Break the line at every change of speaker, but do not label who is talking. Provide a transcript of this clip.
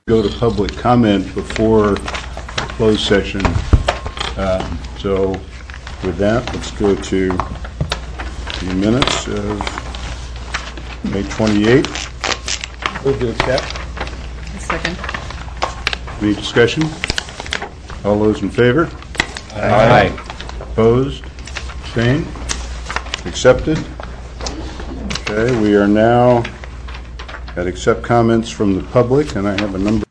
go to public comment before closed session. So with that, let's go to the minutes of May 28th.
Move to accept.
Second.
Any discussion? All those in favor?
Aye.
Opposed? Abstained? Accepted? Okay, we are now at accept comments from the public, and I have a number